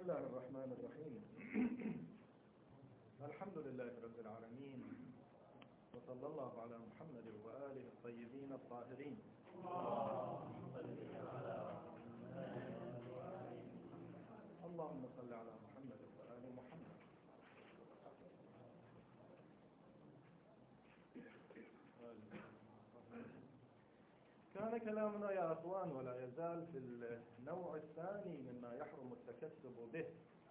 الله الرحمن الرحيم. الحمد لله رب العالمين، وصلى الله على محمد وآله الطيبين الطاهرين. اللهم صل على محمد وآل محمد. كان كلامنا يا أخوان ولا يزال في النوع الثاني مما يحرم التكسب به،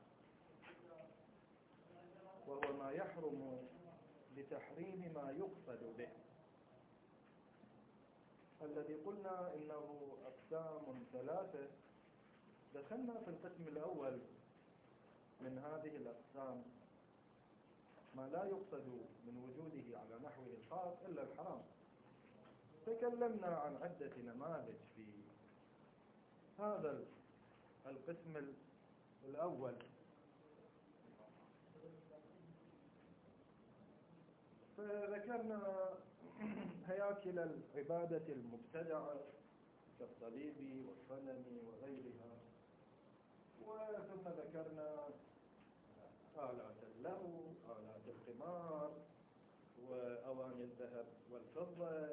وهو ما يحرم لتحريم ما يقصد به، الذي قلنا إنه أقسام ثلاثة. دخلنا في القسم الأول من هذه الأقسام ما لا يقصد من وجوده على نحوه الخاص إلا الحرام. تكلمنا عن عدة نماذج في هذا القسم الأول، فذكرنا هياكل العبادة المبتدعة كالصليب والصنم وغيرها، وثم ذكرنا آلات اللهو، آلات القمار، وأواني الذهب والفضة،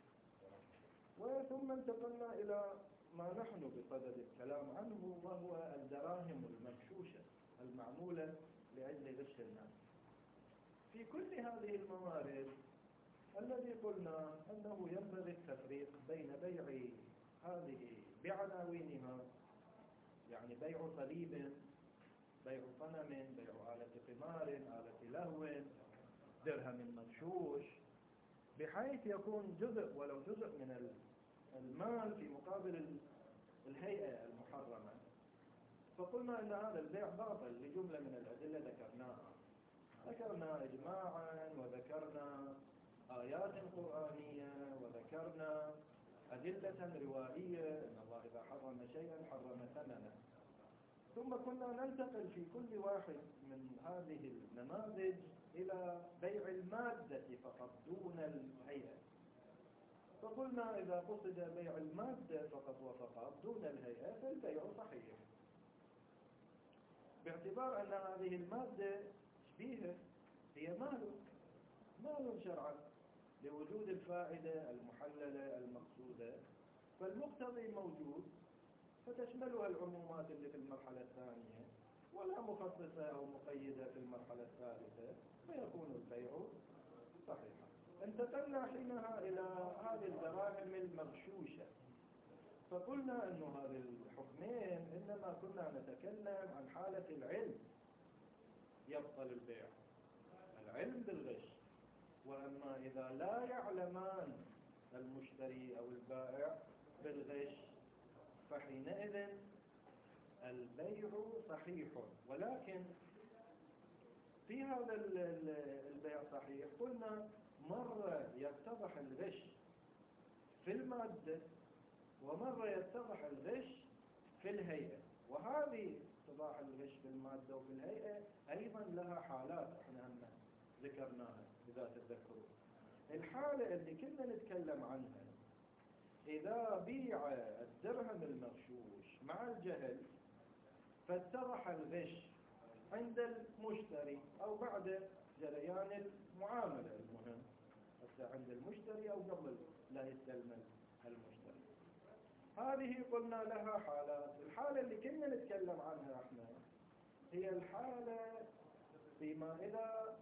وثم انتقلنا إلى ما نحن بصدد الكلام عنه، وهو الدراهم المغشوشة المعمولة لأجل غش الناس. في كل هذه الموارد الذي قلنا أنه ينبغي التفريق بين بيع هذه بعناوينها، يعني بيع صليب، بيع صنم، بيع آلة قمار، آلة لهو، درهم مغشوش، بحيث يكون جزء ولو جزء من المال في مقابل الهيئة المحرمة. فقلنا أن هذا البيع باطل لجملة من الأدلة ذكرنا إجماعا، وذكرنا آيات قرآنية، وذكرنا أدلة روائية أن الله إذا حرم شيئا حرم ثمنه. ثم كنا ننتقل في كل واحد من هذه النماذج إلى بيع المادة فقط دون الهيئة. فقلنا إذا قصد بيع المادة فقط وفقط دون الهيئة فالبيع صحيح، باعتبار أن هذه المادة شبيهة، هي مال شرعا لوجود الفائدة المحللة المقصودة، فالمقتضي موجود، فتشملها العمومات اللي في المرحلة الثانية، ولا مخصصة أو مقيدة في المرحلة الثالثة، فيكون البيع صحيحا. انتقلنا حينها إلى هذه الدراهم المغشوشة، فقلنا أن هذه الحكمين إنما كنا نتكلم عن حالة العلم يبطل البيع، العلم بالغش. وأما إذا لا يعلمان المشتري أو البائع بالغش فحينئذ البيع صحيح. ولكن في هذا البيع صحيح قلنا مرة يتضح الغش في المادة، ومرة يتضح الغش في الهيئة، وهذه اتضاح الغش في المادة وفي الهيئة أيضا لها حالات احنا ذكرناها إذا تتذكرون. الحالة اللي كنا نتكلم عنها إذا بيع الدرهم المغشوش مع الجهل فاتضح الغش عند المشتري أو بعد جريان المعاملة، المهم عند المشتري أو قبل لا يستلم المشتري. هذه قلنا لها حالات. الحالة اللي كنا نتكلم عنها احنا هي الحالة فيما إذا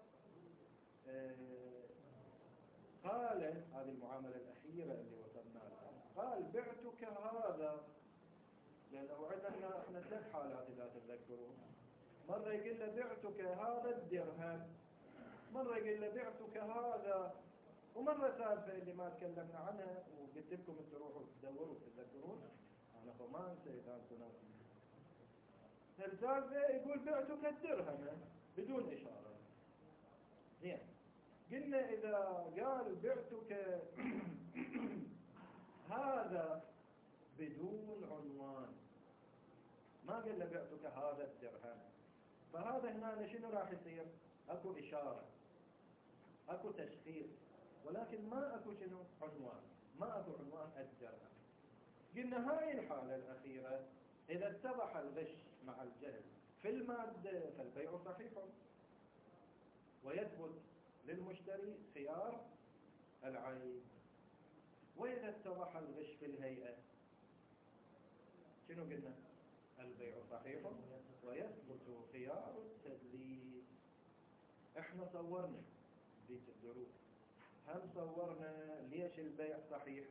قال هذه المعاملة الأخيرة اللي وصلنا لها، قال بعتك هذا، لأنه عندنا احنا 3 حالات إذا تتذكرون. مرة يقول له بعتك هذا الدرهم، مرة يقول له بعتك هذا، ومرة ثالثة اللي ما تكلمنا عنها وقلت لكم تروحوا تدوروا تتذكرون، أنا فما أنسى إذا أنتم الثالثة يقول بعتك الدرهم بدون إشارة. زين، قلنا إذا قال بعتك هذا بدون عنوان، ما قال له بعتك هذا الدرهم، فهذا هنا شنو راح يصير؟ اكو إشارة، اكو تشخيص، ولكن ما اكو شنو عنوان، ما اكو عنوان الدرهم. قلنا هاي الحالة الأخيرة إذا اتضح الغش مع الجهل في المادة فالبيع صحيح، ويثبت للمشتري خيار العيب. وإذا اتضح الغش في الهيئة شنو قلنا؟ البيع صحيح ويثبت خيار التدليس. احنا صورنا ذيك الدروس، هم صورنا ليش البيع صحيح،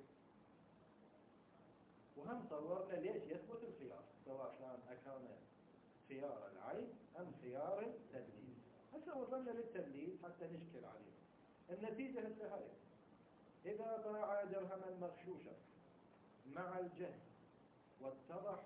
وهم صورنا ليش يثبت الخيار، سواء كان خيار العيب أم خيار التدليس. هسه وصلنا للتدليس حتى نشكل عليه. النتيجة هسه هاي: إذا باع درهما مغشوشا مع الجهل واتضح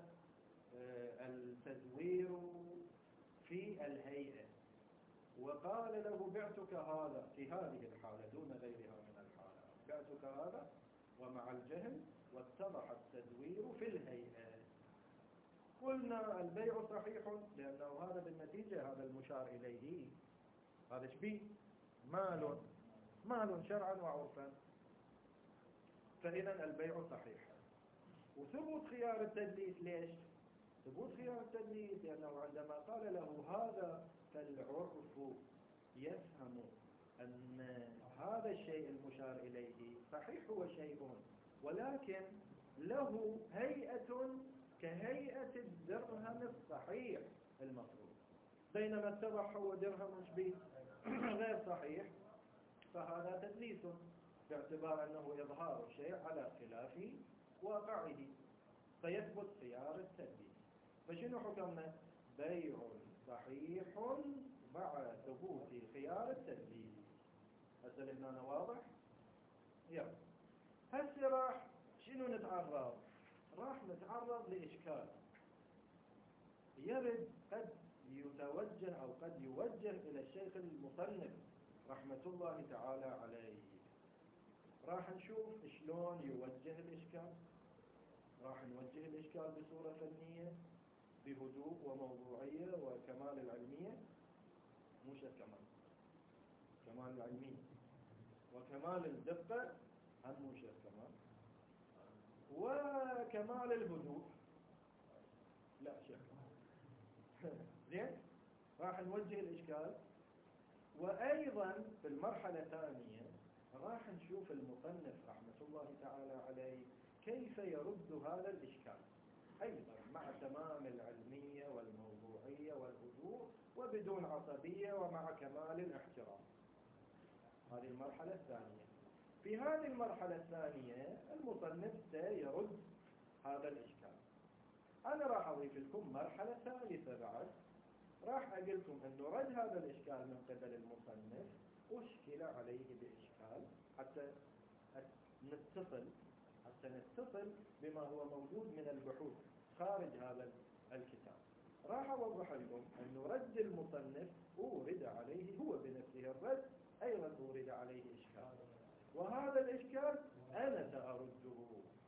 التزوير في الهيئة، وقال له بعتك هذا في هذه الحالة دون غيرها من الحالات، بعتك هذا ومع الجهل واتضح التزوير في الهيئة، قلنا البيع صحيح، لأنه هذا بالنتيجة هذا المشار إليه هذا شبيه مال شرعا وعرفا، فإذا البيع صحيح. وثبوت خيار التدليس ليش؟ ثبوت خيار التدليس لأنه عندما قال له هذا فالعرف يفهم أن هذا الشيء المشار إليه صحيح هو شيء، ولكن له هيئة كهيئة الدرهم الصحيح المفروض، بينما اتضح هو درهم شبيه غير صحيح، فهذا تدليس باعتبار أنه إظهار الشيء على خلاف واقعه، فيثبت خيار التدليس. فشنو حكمنا؟ بيع صحيح مع ثبوت خيار التدليس. هسه هنا واضح؟ يلا هسه راح شنو نتعرض؟ راح نتعرض لإشكال يرد قد يتوجه أو قد يوجه إلى الشيخ المصنف رحمة الله تعالى عليه. راح نشوف شلون يوجه الإشكال. راح نوجه الإشكال بصورة فنية بهدوء وموضوعية وكمال العلمية، مو شرط كمال العلمية وكمال الدقة، هم مو شرط كمال، وكمال الهدوء لا شك. زين، راح نوجه الإشكال. وأيضا في المرحلة الثانية راح نشوف المصنف رحمة الله تعالى عليه كيف يرد هذا الإشكال، أيضا مع تمام العلمية والموضوعية والهدوء وبدون عصبية ومع كمال الاحترام. هذه المرحلة الثانية. في هذه المرحلة الثانية المصنف سيرد هذا الإشكال. أنا راح أضيف لكم مرحلة ثالثة بعد، راح أقول لكم أنه رد هذا الإشكال من قبل المصنف أشكل عليه بإشكال حتى نتصل بما هو موجود من البحوث خارج هذا الكتاب. راح أوضح لكم أنه رد المصنف أورد عليه هو بنفسه الرد، أيضا أورد عليه إشكال، وهذا الإشكال أنا سأرده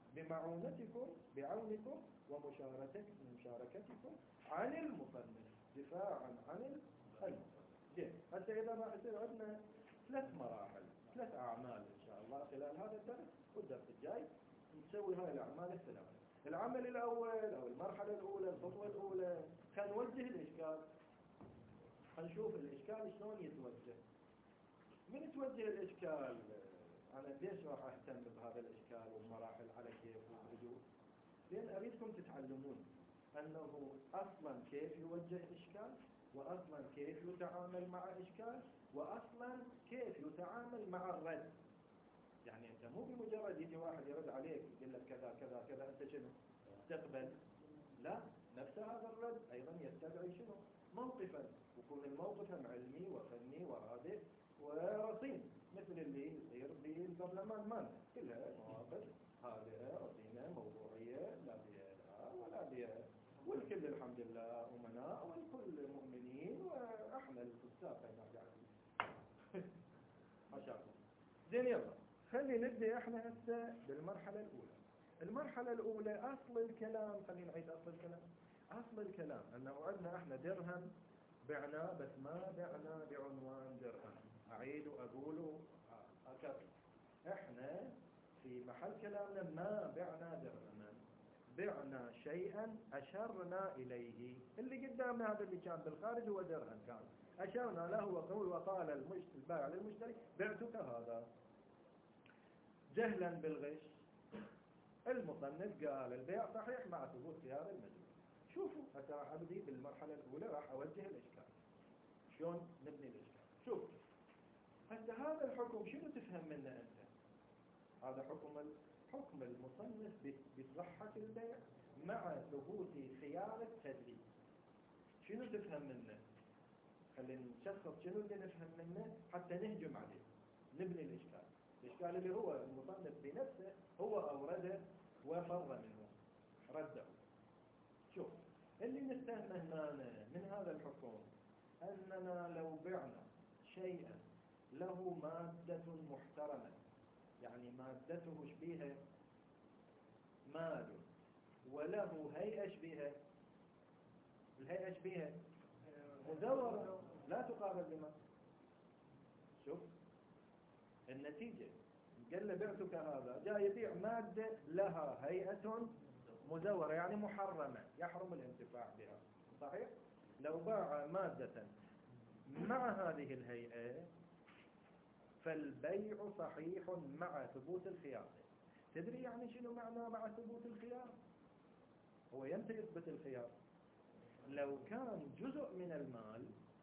بعونكم ومشاركتكم عن المصنف دفاعا عن المصنف. زين، هسه إذا ما يصير عندنا 3 مراحل 3 أعمال إن شاء الله خلال هذا الدرس والدرس الجاي نسوي هاي الأعمال الثلاثة. العمل الأول أو المرحلة الأولى الخطوة الأولى كان نوجه الإشكال، هنشوف الإشكال شلون يتوجه. من توجه الإشكال أنا ليش راح أهتم بهذا الإشكال والمراحل على كيف وبهدوء؟ لأن أريدكم تتعلمون أنه أصلا كيف يوجه إشكال، وأصلا كيف يتعامل مع إشكال، وأصلا كيف يتعامل مع الرد. يعني أنت مو بمجرد يجي واحد يرد عليك يقول لك كذا كذا كذا أنت شنو تقبل؟ لا، نفس هذا الرد أيضا يستدعي شنو؟ موقفا، ويكون الموقف علمي وفني وهادئ ورصين، مثل اللي يصير بالبرلمان مالنا، كلها مواقف هادئة رصينة موضوعية، لا بها ولا بها، والكل الحمد لله أمناء والكل مؤمنين وإحنا الفساق هنا قاعدين. ما شاء الله. زين، يلا خلي نبدأ احنا هسه بالمرحلة الأولى. المرحلة الأولى أصل الكلام، خلينا نعيد أصل الكلام. أصل الكلام أنه عندنا احنا درهم بعناه، بس ما بعناه بعنوان درهم. أعيد وأقول هكذا، احنا في محل كلامنا ما بعنا درهما، بعنا شيئا أشرنا إليه. اللي قدامنا هذا اللي كان بالخارج هو درهم كان، أشرنا له وقال البائع للمشتري بعتك هذا. جهلا بالغش المصنف قال البيع صحيح مع ثبوت خيار المجهول. شوفوا هسه راح أبدي بالمرحلة الأولى، راح أوجه الإشكال شلون نبني الإشكال. شوف هسه هذا الحكم شنو تفهم منه أنت؟ هذا حكم المصنف بصحة البيع مع ثبوت خيار التدليس. شنو تفهم منه؟ خلينا نشخص شنو اللي نفهم منه حتى نهجم عليه نبني الإشكال. الإشكال اللي هو المصنف بنفسه هو أورده وفر منه رده. شوف اللي نستهمه هنا من هذا الحكم أننا لو بعنا شيئا له مادة محترمة، يعني مادته شبيهة مال وله هيئة شبيهة، الهيئة شبيهة مزورة لا تقابل بما. شوف النتيجة قال له بعتك هذا، جاء يبيع مادة لها هيئة مزورة يعني محرمة يحرم الانتفاع بها. صحيح؟ لو باع مادة مع هذه الهيئة فالبيع صحيح مع ثبوت الخيار. تدري يعني شنو معنى مع ثبوت الخيار؟ هو يمتى يثبت الخيار؟ لو كان جزء من المال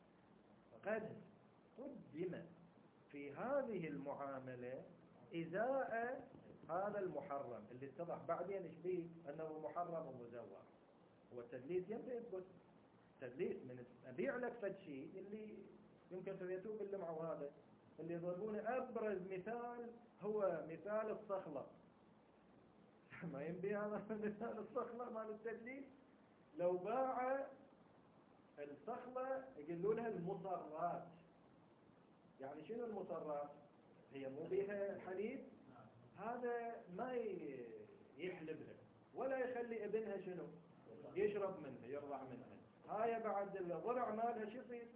قد قدم في هذه المعاملة إزاء هذا المحرم اللي اتضح بعدين ايش بيه أنه محرم ومزور. هو التدليس يمتى يثبت؟ تدليس من أبيع لك فد شيء اللي يمكن فبيتوب اللي معه هذا اللي يضربونه. أبرز مثال هو مثال الصخلة. ما ينبي هذا مثال الصخلة مال التدليس. لو باع الصخلة يقولوا لها المصرات. يعني شنو المصرات؟ هي مو بيها حليب، هذا ما يحلبها ولا يخلي ابنها شنو يشرب منها يرضع منها. هاي بعد الضرع مالها شو يصير؟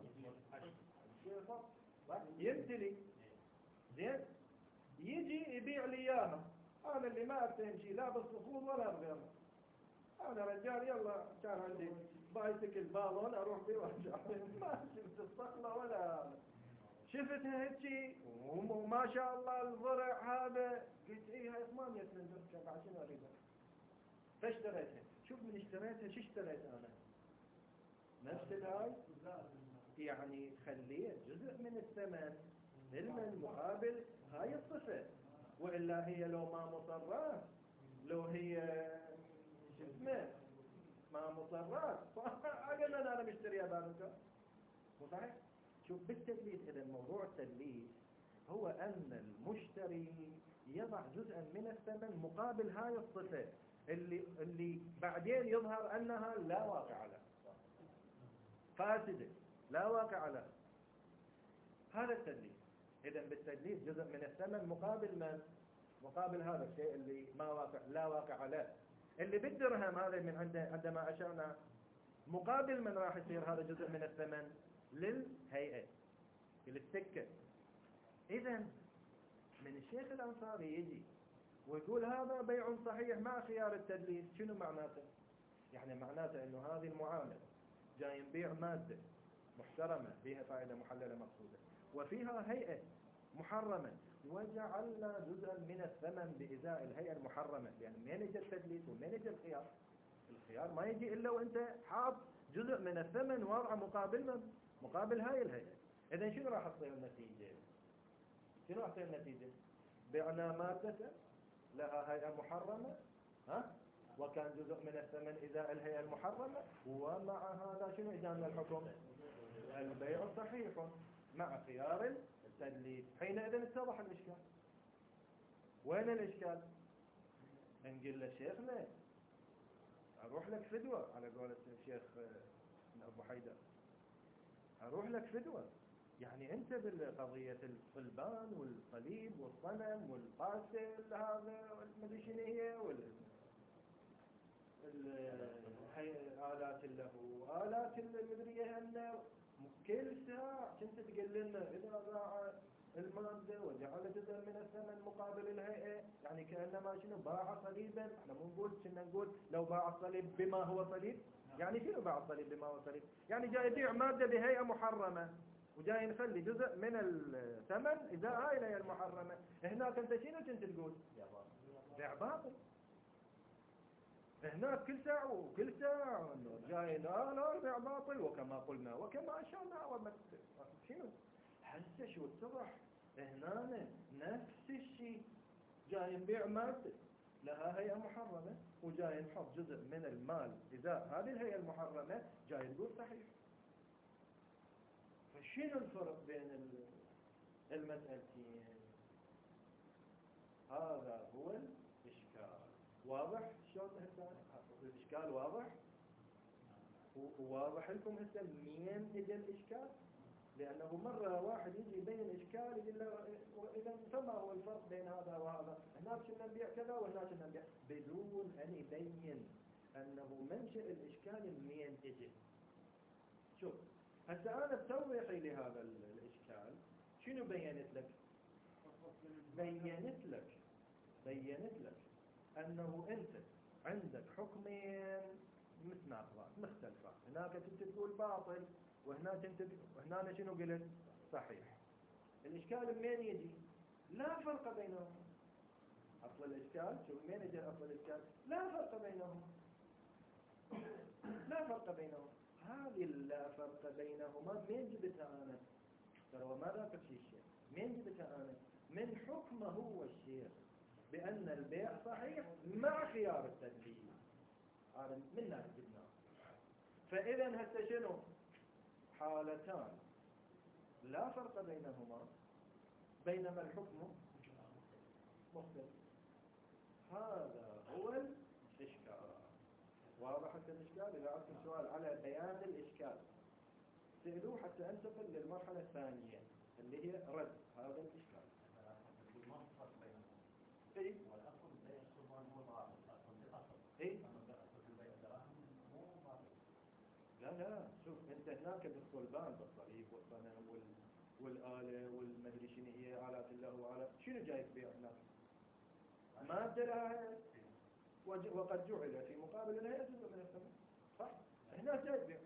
يمتلي. زين يجي يبيع لي اياها، انا اللي ما افتهم شيء لا بالصخور ولا بغيرها. انا رجال يلا كان عندي بايسكل بالون اروح بيه وارجع ما شفت الصخله ولا شفتها هيك وما شاء الله الضرع هذا. قلت ايه هاي 8 سنين بعد شنو اريدها؟ فاشتريتها. شوف من اشتريتها شو اشتريت انا؟ نفس الهاي يعني خليه جزء من الثمن علما مقابل هاي الصفة. وإلا هي لو ما مصرات، لو هي شو اسمه ما مصرات أقل أنا مشتريها بابك مو صحيح؟ شوف بالتدليس إذا موضوع التدليس هو أن المشتري يضع جزءا من الثمن مقابل هاي الصفة اللي بعدين يظهر أنها لا واقع لها فاسدة لا واقع لها. هذا التدليس. إذا بالتدليس جزء من الثمن مقابل من؟ مقابل هذا الشيء اللي ما واقع لا واقع له. اللي بالدرهم هذا من عندما أشرنا مقابل من راح يصير هذا جزء من الثمن؟ للهيئة للسكة. إذا من الشيخ الأنصاري يجي ويقول هذا بيع صحيح مع خيار التدليس. شنو معناته؟ يعني معناته أنه هذه المعاملة جاي نبيع مادة محترمة فيها فائدة محللة مقصودة وفيها هيئة محرمة وجعلنا جزءا من الثمن بإزاء الهيئة المحرمة. لأن منين يجي التدليس ومنين يجي الخيار؟ الخيار ما يجي إلا وأنت حاط جزء من الثمن واضع مقابل من؟ مقابل هاي الهيئة. إذن شنو راح تصير النتيجة؟ شنو راح تصير النتيجة؟ بعنا مادة لها هيئة محرمة وكان جزء من الثمن إزاء الهيئة المحرمة ومع هذا شنو إجانا الحكم؟ البيع صحيح مع خيار التدليس. حينئذ اتضح الإشكال. وين الإشكال؟ نقول له شيخنا أروح لك فدوة على قولة الشيخ أبو حيدر، أروح لك فدوة. يعني أنت بالقضية الصلبان والصليب والصنم والقاسل هذا والمدري شنو هي آلات له آلات المدرية أنه كل ساعة كنت تقول لنا إذا باع المادة وجعل جزء من الثمن مقابل الهيئة، يعني كأنما شنو باع صليبا. احنا مو نقول كنا نقول لو باع الصليب بما هو صليب، يعني شنو باع الصليب بما هو صليب؟ يعني جاي يبيع مادة بهيئة محرمة وجاي نخلي جزء من الثمن إذا هاي الهيئة المحرمة. هناك أنت شنو كنت تقول؟ بيع باطل. هناك كل ساعة وكل ساعة جاي لا بيع باطل، وكما قلنا وكما أشرنا شنو؟ هسه شو اتضح؟ هنا نفس الشيء، جاي نبيع مادة لها هيئة محرمة وجاي نحط جزء من المال إذا هذه الهيئة المحرمة جاي نقول صحيح. فشنو الفرق بين المسألتين؟ هذا هو الإشكال. واضح شلون هسه الإشكال واضح؟ وواضح لكم هسه منين اجى الإشكال؟ لأنه مرة واحد يجي يبين الإشكال يقول له إذا فما هو الفرق بين هذا وهذا؟ هناك كنا نبيع كذا وهناك كنا نبيع، بدون أن يبين أنه منشأ الإشكال منين اجى. شوف هسه أنا بتوضيحي لهذا الإشكال شنو بينت لك؟ بينت لك أنه أنت عندك حكمين متناقضات مختلفات. هناك أنت تقول باطل وهنا شنو قلت؟ صحيح. الإشكال منين يجي؟ لا فرق بينهم. أصل الإشكال شوف منين يجي أصل الإشكال؟ لا فرق بينهم. لا فرق بينهم. هذه اللا فرق بينهما من جبتها أنا؟ ترى ما ذاك الشيء. من جبتها أنا؟ من حكمه هو الشيخ بأن البيع صحيح مع خيار التدليل. هذا من ناس جبناه. فإذا هسه شنو؟ حالتان لا فرق بينهما بينما الحكم مختلف. هذا هو الإشكال. واضح الإشكال؟ إذا عندكم سؤال على بيان الإشكال سألوه حتى أنتقل للمرحلة الثانية اللي هي رد هذا الإشكال. إيه؟ إيه؟ لا شوف انت هناك بالصلبان بالصليب والصنم والآلة والمدري شنو هي آلات الله وآلات شنو جاي تبيع هناك؟ مادة لها وقد جعل في مقابل الهيئة جزء من الثمن. صح؟ هنا جاي تبيع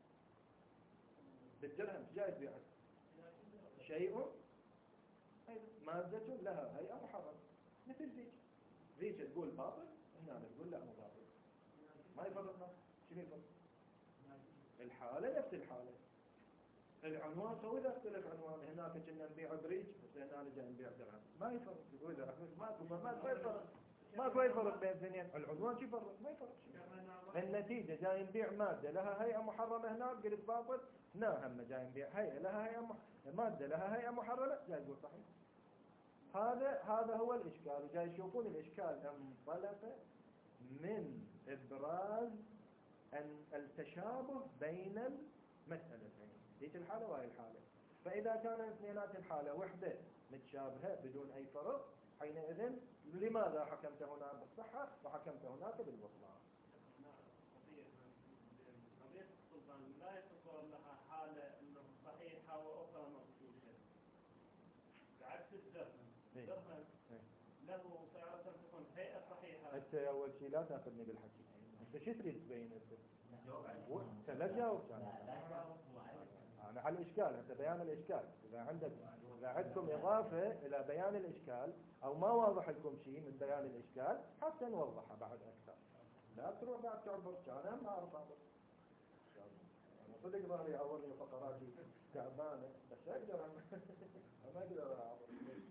بالدرهم جاي تبيع شيء مادة لها هيئة محرمة مثل ذيك تقول باطل هنا تقول لا مو باطل. ما يفرقنا. شنو يفرق؟ الحالة نفس الحالة. العنوان سوي إذا اختلف عنوان. هناك كنا نبيع بريج بس هنا جاي نبيع درهم. ما يفرق. يقول إذا ماكو يفرق بين الاثنين. العنوان شو يفرق؟ ما يفرق. النتيجة جاي نبيع مادة لها هيئة محرمة هناك قلت باطل. هنا هم جاي نبيع هيئة لها هيئة مادة لها هيئة محرمة جاي يقول صحيح. هذا هو الإشكال. جاي يشوفون الإشكال انطلق من إبراز أن التشابه بين المسألتين هيك الحالة وهي الحالة. فإذا كان اثنينات الحالة وحدة متشابهة بدون أي فرق حينئذ لماذا حكمت هنا بالصحة وحكمت هناك بالبطلان؟ قضية السلطان لا يتصور لها حالة أنه صحيحة وأخرى مغشوشة بعكس الدرهم. الدرهم له سعر تكون هيئة صحيحة. أنت أول شيء لا تأخذني بالحكي. أنت شو تريد تبين أنت؟ لا جاوب أنا على الإشكال. أنت بيان الإشكال. إذا عندكم إضافة إلى بيان الإشكال أو ما واضح لكم شيء من بيان الإشكال حتى نوضحها بعد أكثر. لا تروح بعد تعبر. أنا ما أعرف أعبر. أنا صدق ظهري يعورني وفقراتي تعبانة بس أقدر ما أقدر أعبر.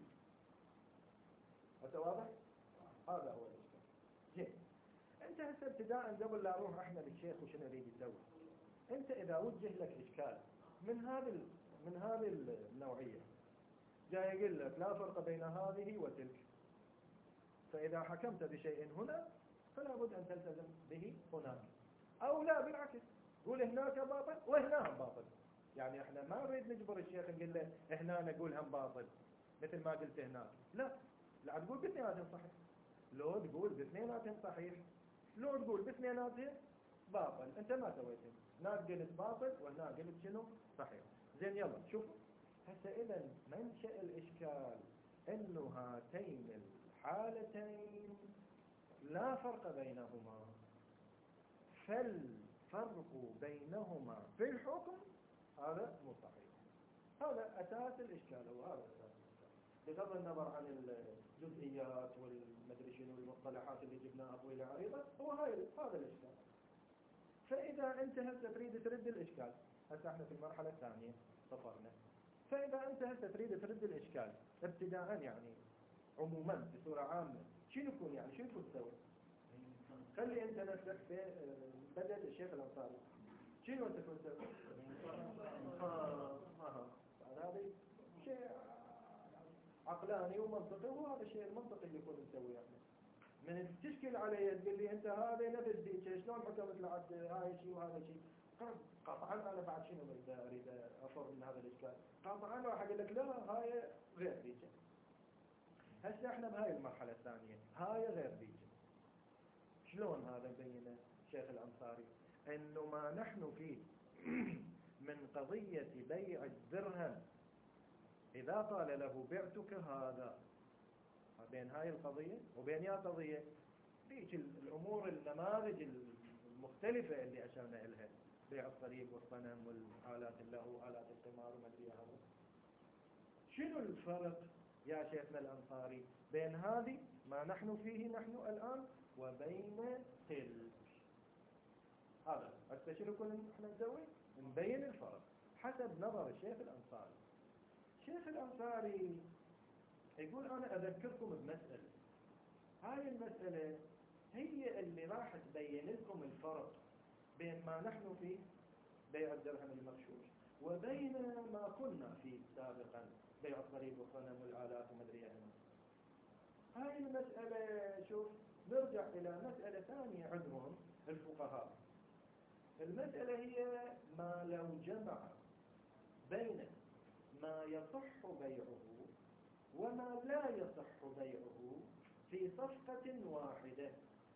أنت واضح؟ هذا هو الإشكال. زين. أنت هسه ابتداء قبل لا أروح إحنا للشيخ وشنو يريد يسوي. أنت إذا وجه لك إشكال من هذه النوعية جاي يقول لك لا فرق بين هذه وتلك، فإذا حكمت بشيء هنا فلا بد أن تلتزم به هناك، أو لا بالعكس قول هناك باطل وهنا هم باطل. يعني احنا ما نريد نجبر الشيخ نقول له هنا نقول هم باطل مثل ما قلت هناك. لا تقول باثنيناتهم صحيح. لو تقول باثنيناتهم صحيح لو تقول باثنيناتهم باطل. انت ما سويت. هناك قلت باطل وهنا قلت شنو صحيح. زين يلا شوفوا هسه إذا منشأ الإشكال أنه هاتين الحالتين لا فرق بينهما، فالفرق بينهما في الحكم هذا مو صحيح. هذا أساس الإشكال، وهذا أساس الإشكال بغض النظر عن الجزئيات والمدري شنو والمصطلحات اللي جبناها طويلة عريضة. هو هذا الإشكال. فإذا أنت هسه تريد ترد الإشكال، هسه احنا في المرحلة الثانية صفرنا، فإذا أنت هسه تريد ترد الإشكال ابتداء يعني عموما بصورة عامة، شنو يكون يعني شنو يكون تسوي؟ خلي أنت نفسك في بدل الشيخ الأنصاري، شنو أنت كنت تسوي؟ هذا شيء عقلاني ومنطقي، وهذا الشيء المنطقي اللي يكون نسويه يعني. من تشكل علي تقول لي أنت هذا نفس ديك شلون حكمت لعد هاي شيء وهذا شيء، قطعا أنا بعد شنو أريد أفر من هذا الإشكال؟ قطعا راح أقول لك لا هاي غير ديك. هسه احنا بهاي المرحلة الثانية، هاي غير ديك. شلون هذا بينه شيخ الأنصاري؟ إنه ما نحن فيه من قضية بيع الدرهم، إذا قال له بعتك هذا، بين هاي القضية وبين يا قضية ديك الأمور النماذج المختلفة اللي أشرنا إلها، بيع الصليب والصنم والآلات اللهو وآلات القمار وما أدري هذا. شنو الفرق يا شيخنا الأنصاري بين هذه ما نحن فيه نحن الآن وبين تلك؟ هذا هسه شنو كنا احنا نسوي؟ نبين الفرق حسب نظر الشيخ الأنصاري. الشيخ الأنصاري يقول أنا أذكركم بمسألة، هاي المسألة هي اللي راح تبين لكم الفرق بين ما نحن فيه بيع الدرهم المغشوش وبين ما كنا فيه سابقا بيع الصليب والصنم والآلات ومدري ايه. هاي المسألة شوف نرجع إلى مسألة ثانية عندهم الفقهاء. المسألة هي ما لو جمع بين ما يصح بيعه وما لا يصح بيعه في صفقة واحدة.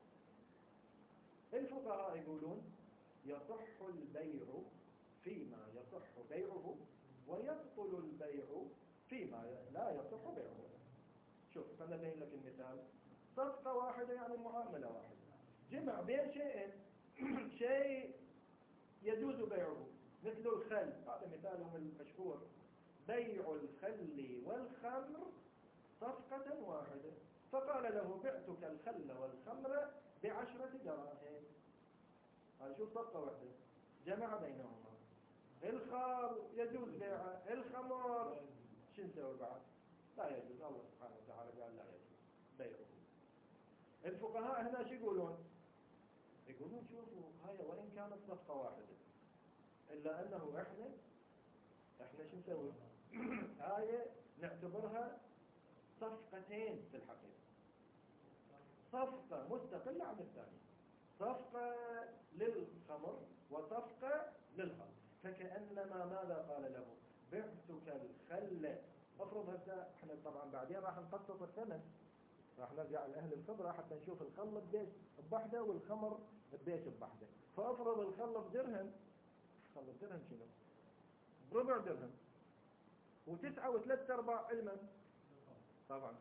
الفقهاء يقولون يصح البيع فيما يصح بيعه ويبطل البيع فيما لا يصح بيعه. شوف خلنا نبين لك المثال. صفقة واحدة يعني معاملة واحدة، جمع بين شيئين شيء يجوز بيعه مثل الخل، هذا مثالهم المشهور، بيع الخل والخمر صفقة واحدة، فقال له بعتك الخل والخمر ب10 دراهم. هذا شوف صفقة واحدة جمع بينهما. الخمر يجوز بيعه، الخمر شو نسوي بعد؟ لا يجوز، الله سبحانه وتعالى قال لا يجوز بيعه. الفقهاء هنا شو يقولون؟ يقولون شوفوا هاي وإن كانت صفقة واحدة إلا أنه إحنا شو نسوي؟ هاي نعتبرها صفقتين في الحقيقة، صفقة مستقلة عن الثانية، صفقة للخمر وصفقة للخمر. فكأنما ماذا قال له؟ بعتك الخل. افرض هسه احنا طبعا بعدين راح نخصص الثمن، راح نرجع لأهل الخبرة حتى نشوف الخل بديش بوحدة والخمر بديش بوحدة. فافرض الخل بدرهم، خل بدرهم شنو؟ بربع درهم و9 3/4 علما طبعا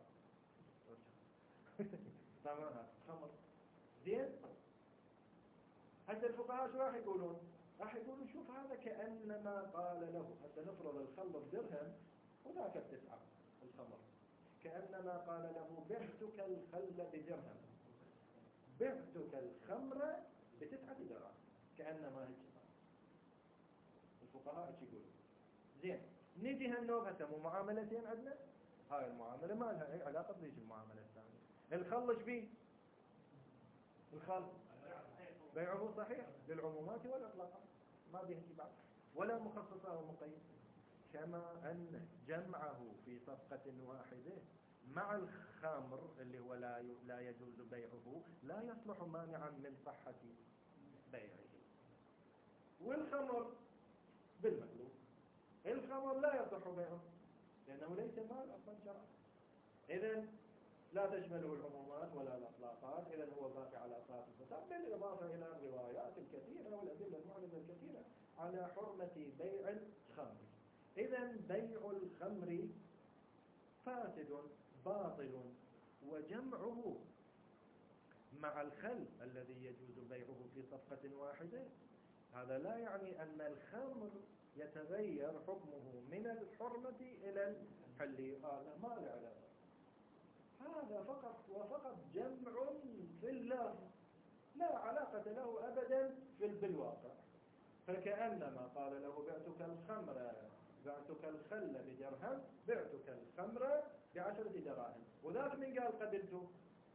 طبعا خمر زين. هسه الفقهاء شو راح يقولون؟ راح يقولوا شوف هذا كأنما قال له، هسه نفرض الخل بدرهم وذاك ب9 الخمر، كأنما قال له بعتك الخل بدرهم، بعتك الخمر ب9 دراهم، كأنما هيك. الفقهاء ايش يقولوا؟ زين نيجي هالنوع هسه مو معاملتين عندنا، هاي المعاملة ما لها اي علاقة بذيك المعاملة الثانية. الخل ايش بيه؟ الخل بيعه صحيح للعمومات والإطلاقات، ما به بعد ولا مخصصة ومقيد. كما أن جمعه في صفقة واحدة مع الخمر اللي هو لا يجوز بيعه لا يصلح مانعا من صحة بيعه. والخمر بالمقلوب، الخمر لا يصح بيعه لأنه ليس مال أصلا شرعا، إذن لا تشمله العمومات ولا الأطلاقات، إذن هو باقي على أساس الفساد، بالإضافة إلى الروايات الكثيرة والأدلة المعلمة الكثيرة على حرمة بيع الخمر. إذن بيع الخمر فاسد باطل، وجمعه مع الخل الذي يجوز بيعه في صفقة واحدة هذا لا يعني أن الخمر يتغير حكمه من الحرمة إلى الحل، هذا ما له علاقة، هذا فقط وفقط جمع في اللفظ لا علاقة له أبدا بالواقع. فكأنما قال له بعتك الخمر بعتك الخل بدرهم بعتك الخمر ب10 دراهم، وذاك من قال قبلته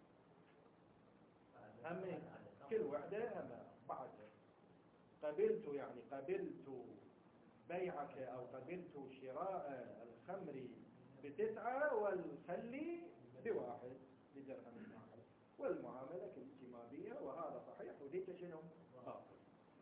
أمين كل وحدة أما بعد قبلت، يعني قبلت بيعك أو قبلت شراء الخمر ب9 والخل ب1 بدرهم واحد، والمعاملة الاجتماعية، وهذا صحيح وذيك شنو باطل.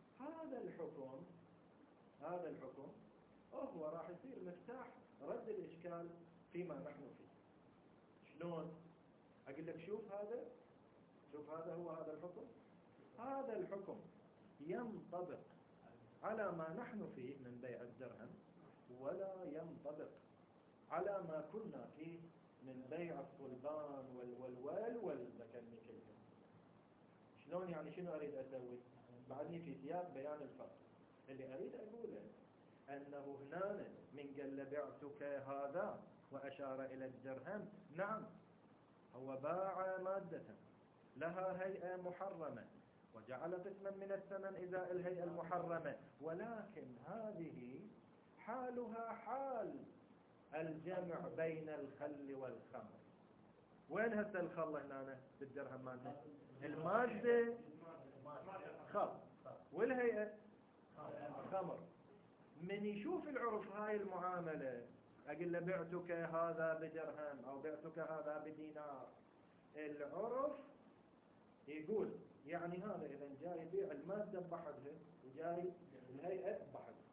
هذا الحكم هو راح يصير مفتاح رد الإشكال فيما نحن فيه. شلون؟ أقول لك شوف هذا هو هذا الحكم. هذا الحكم ينطبق على ما نحن فيه من بيع الدرهم، ولا ينطبق على ما كنا فيه من بيع الصلبان والولوال والمكنيكية. شلون يعني؟ شنو أريد أسوي؟ بعدني في سياق بيان الفرق. اللي أريد أقوله أنه هنا من قال بعتك هذا وأشار إلى الدرهم، نعم هو باع مادة لها هيئة محرمة وجعل قسما من الثمن إزاء الهيئة المحرمة، ولكن هذه حالها حال الجمع بين الخل والخمر. وين هسه الخل هنا بالدرهم مالنا؟ المادة خل والهيئة خمر. من يشوف العرف هاي المعاملة أقول له بعتك هذا بدرهم أو بعتك هذا بدينار، العرف يقول يعني هذا إذا جاي يبيع المادة بحدها وجاي الهيئة بحدها،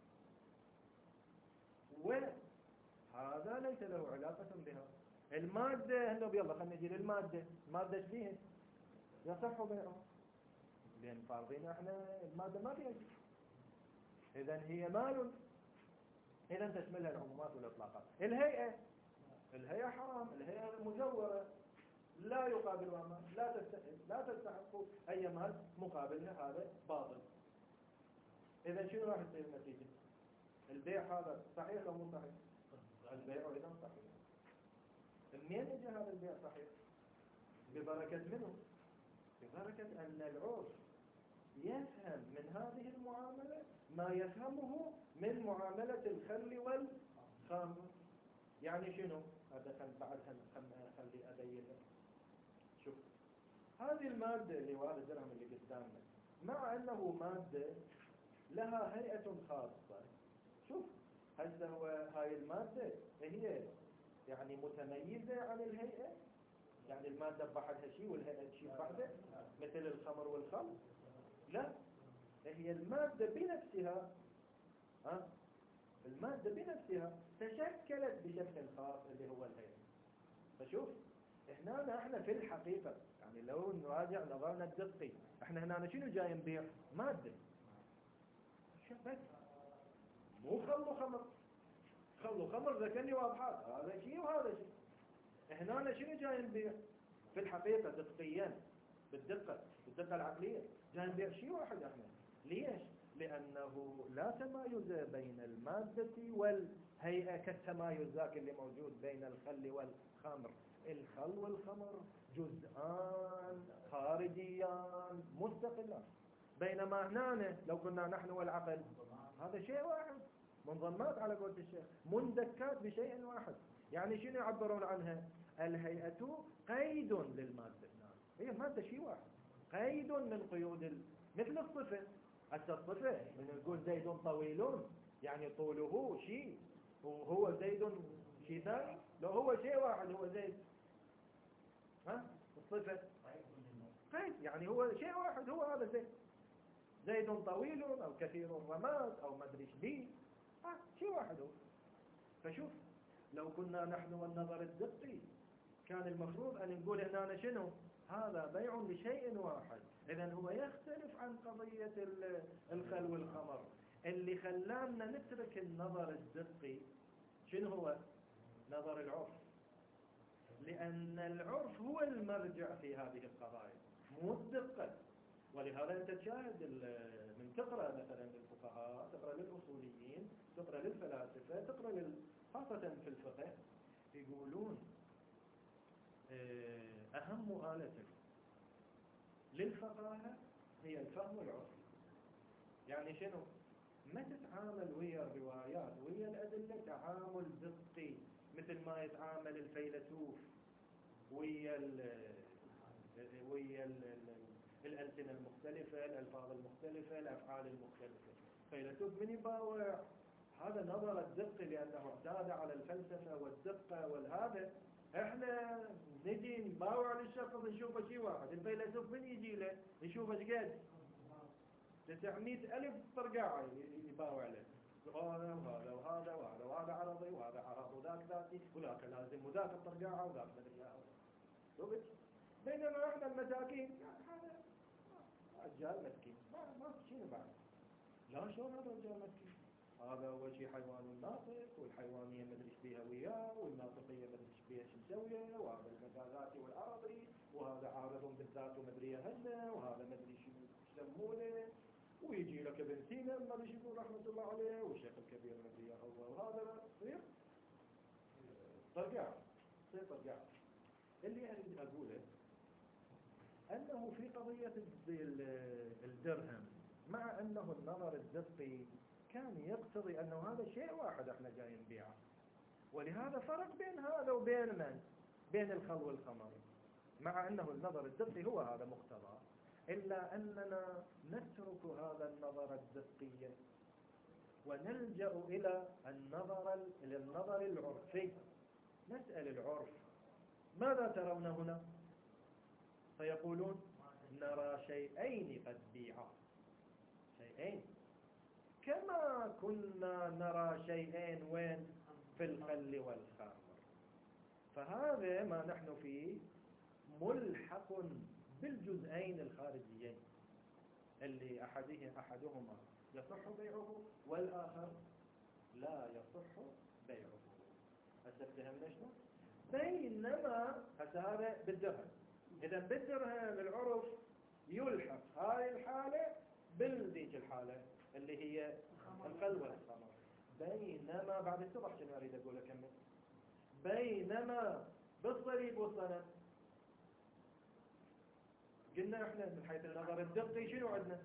وهذا ليس له علاقة بها. المادة هنا بيلا خلينا نجي للمادة. المادة ايش فيها؟ يصح بيعها لأن فارضين احنا المادة ما فيها شيء، إذا هي مال، إذا تشملها العمومات والإطلاقات. الهيئة حرام، الهيئة مزورة لا يقابلها مال، لا تستحق أي مال مقابلها، هذا باطل. إذا شنو راح تصير النتيجة؟ البيع هذا صحيح أو مو صحيح؟ البيع إذا صحيح. منين يجي هذا البيع صحيح؟ ببركة منه؟ ببركة أن العرف يفهم من هذه المعاملة ما يفهمه من معاملة الخل والخمر. يعني شنو؟ هذا بعدها خلي أبينه. شوف هذه المادة اللي هو هذا الدرهم اللي قدامنا، مع أنه مادة لها هيئة خاصة. شوف هسه هو هاي المادة هي يعني متميزة عن الهيئة، يعني المادة بحدها شيء والهيئة شيء بحدها مثل الخمر والخل؟ لا، هي المادة بنفسها المادة بنفسها تشكلت بشكل خاص اللي هو الهيئة. فشوف هنا احنا في الحقيقة يعني لو نراجع نظرنا الدقي، احنا هنا شنو جاي نبيع؟ مادة بس، مو خل وخمر. خل وخمر ذكرني واضحات، هذا شيء وهذا شيء. هنا شنو جاي نبيع في الحقيقة دقيا بالدقة العقلية؟ جاي نبيع شيء واحد احنا. ليش؟ لأنه لا تمايز بين المادة والهيئة كالتمايز ذاك اللي موجود بين الخل والخمر. الخل والخمر جزءان خارجيان مستقلان، بينما هنا لو كنا نحن والعقل هذا شيء واحد، منضمات على قولة الشيخ، مندكات بشيء واحد. يعني شنو يعبرون عنها؟ الهيئة قيد للمادة، هي مادة شيء واحد، قيد من قيود مثل الصفة. الصفة من نقول زيد طويل يعني طوله شيء وهو زيد شيء ثاني، لو هو شيء واحد هو زيد. الصفة قيد يعني هو شيء واحد، هو هذا زيد طويل أو كثير الرماد أو ما أدري ايش به، شيء واحد هو. فشوف لو كنا نحن والنظر الدقي كان المفروض أن نقول هنا شنو؟ هذا بيع لشيء واحد. إذن هو يختلف عن قضية الخل والخمر. اللي خلانا نترك النظر الدقي شنو هو؟ نظر العرف، لأن العرف هو المرجع في هذه القضايا مو الدقة. ولهذا أنت تشاهد من تقرأ مثلا للفقهاء، تقرأ للأصوليين، تقرأ للفلاسفة، تقرأ خاصة في الفقه، يقولون أهم آلة للفقاهة هي الفهم العرفي. يعني شنو؟ ما تتعامل ويا الروايات ويا الأدلة تعامل دقي مثل ما يتعامل الفيلسوف ويا الألسنة المختلفة، الألفاظ المختلفة، الأفعال المختلفة. فيلسوف من يباوع هذا نظر الدقي لأنه اعتاد على الفلسفة والدقة والهذا. احنا نجي نباوع للشخص نشوفه شيء واحد. الفيلسوف من يجي له يشوفه شقد 900,000 طرقاعة يباوع له، هذا وهذا وهذا وهذا وهذا عرضي وهذا عرض وذاك ذاتي وذاك لازم وذاك الطرقاعة وذاك مدري هذا. بينما احنا المساكين هذا رجال مسكين ما في شيء بعد. لا شلون هذا رجال مسكين؟ هذا أول شيء حيوان ناطق، والحيوانية مدري ايش بيها وياه، والناطقية مدري ايش بيها شو مسوية، وهذا المجازاتي والعرضي، وهذا عارض بالذات ومدري هنا، وهذا مدري شو يسمونه، ويجي لك ابن سينا مدري شو يقول رحمة الله عليه، والشيخ الكبير مدري هو، وهذا يصير طرقاع، يصير طرقاع. اللي أريد أقوله أنه في قضية الدرهم، مع أنه النظر الدقي كان يقتضي أنه هذا شيء واحد احنا جايين نبيعه، ولهذا فرق بين هذا وبين من؟ بين الخل والخمر، مع أنه النظر الدقي هو هذا مقتضى، إلا أننا نترك هذا النظر الدقي ونلجأ إلى النظر العرفي. نسأل العرف ماذا ترون هنا؟ فيقولون نرى شيئين قد بيعا، شيئين، كما كنا نرى شيئين وين؟ في الخل والخمر. فهذا ما نحن فيه ملحق بالجزئين الخارجيين اللي أحدهما يصح بيعه والآخر لا يصح بيعه. أستفهمنا شنو؟ بينما هذا بالدرهم، إذا بالدرهم العرف يلحق هاي الحالة بالذيك الحالة اللي هي الخل والخمر. بينما بعد اتضح شنو أريد أقول أكمل. بينما بالصليب والصنم قلنا احنا من حيث النظر الدقي شنو عندنا؟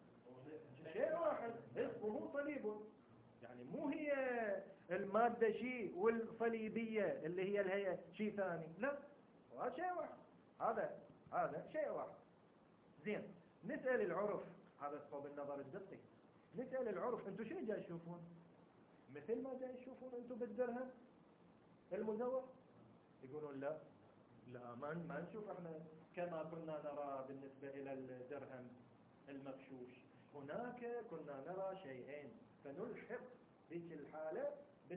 شيء واحد اسمه صليب، يعني مو هي المادة شيء والصليبية اللي هي الهيئة شيء ثاني، لا، هذا شيء واحد، هذا شيء واحد. زين، نسأل العرف، هذا صوب النظر الدقي، نسأل العرف انتم شنو جاي تشوفون؟ مثل ما جاي تشوفون انتم بالدرهم المزور؟ يقولون لا ما نشوف احنا كما كنا نرى بالنسبة إلى الدرهم المغشوش، هناك كنا نرى شيئين فنلحق ذيك الحالة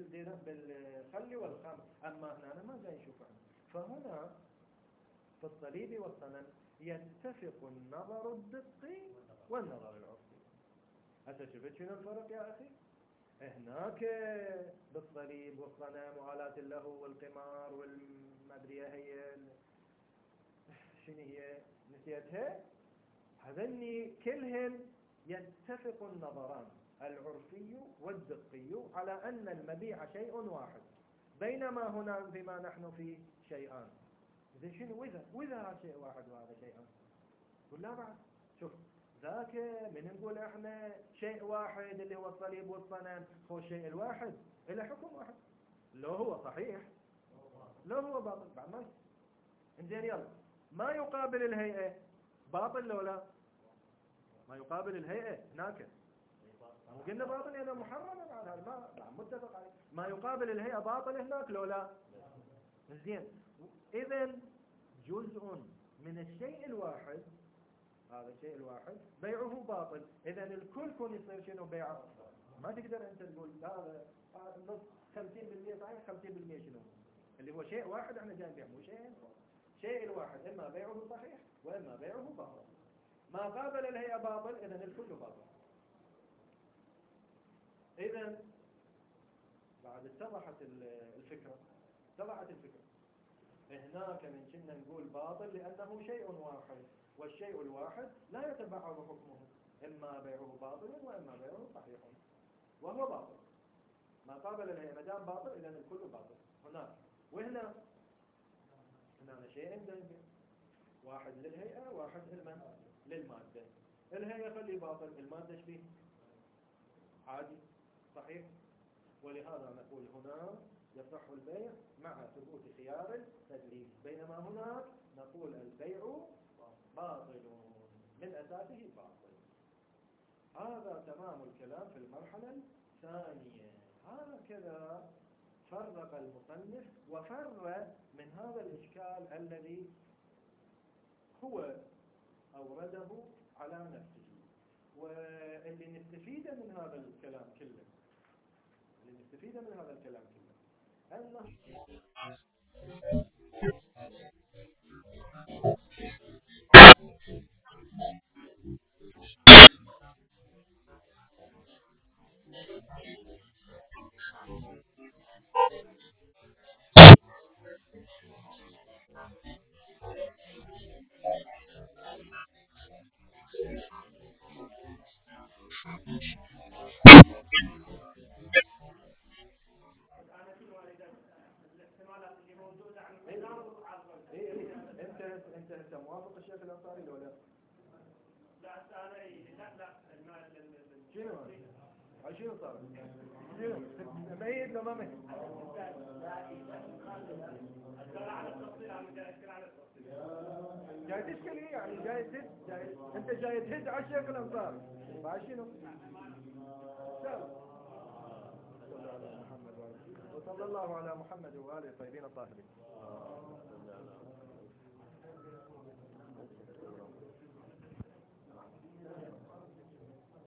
بالخل والخمر، أما هنا ما جاي نشوف احنا. فهنا في الصليب والصنم يتفق النظر الدقي والنظر العرفي. هسه شفت شنو الفرق يا أخي؟ هناك بالصليب والصنم وآلات اللهو والقمار والمدرية هي شنو هي نسيتها، هذني كلهن يتفق النظران العرفي والدقي على أن المبيع شيء واحد، بينما هنا فيما نحن فيه شيئان. إذا شنو وإذا هذا شيء واحد وهذا شيئان؟ قل لا بعد شوف ذاك من نقول احنا شيء واحد اللي هو الصليب والصنم، هو الشيء الواحد إلى حكم واحد، لو هو صحيح لو هو باطل بعد ما انزين. يلا ما يقابل الهيئة باطل لو لا؟ ما يقابل الهيئة هناك قلنا باطل لأنه محرم، بعد هذا ما متفق عليه. ما يقابل الهيئة باطل هناك لو لا؟ زين، إذن جزء من الشيء الواحد، هذا الشيء الواحد بيعه باطل، إذن الكل كون يصير شنو بيعه؟ ما تقدر أنت تقول هذا نص 50% صحيح 50% شنو اللي هو شيء واحد احنا جاي نبيعه، مو شيء الواحد إما بيعه صحيح وإما بيعه باطل. ما قابل الهيئة باطل إذن الكل باطل. إذا بعد اتضحت الفكرة. هناك من كنا نقول باطل لأنه شيء واحد، والشيء الواحد لا يتبعض حكمه، إما بيعه باطل وإما بيعه صحيح، وهو باطل ما قابل الهيئة. ما دام باطل إذن الكل باطل هناك. وهنا شيئين زين، واحد للهيئة واحد للمادة. الهيئة خلي باطل، المادة ايش فيه؟ عادي صحيح. ولهذا نقول هنا يصح البيع مع ثبوت خيار التدليس، بينما هناك نقول البيع باطل من أساسه باطل. هذا تمام الكلام في المرحلة الثانية. هكذا فرق المصنف وفر من هذا الإشكال الذي هو أورده على نفسه. واللي نستفيده من هذا الكلام كله أنه أنت موافق الشيخ الأنصاري ولا لا؟ شنو صار؟ ميت لو ما ميت؟ جاي تشكل ايه يعني؟ انت جاي تهد على الشيخ الأنصاري بعد شنو؟ وصلى الله على محمد وآله الطيبين الطاهرين.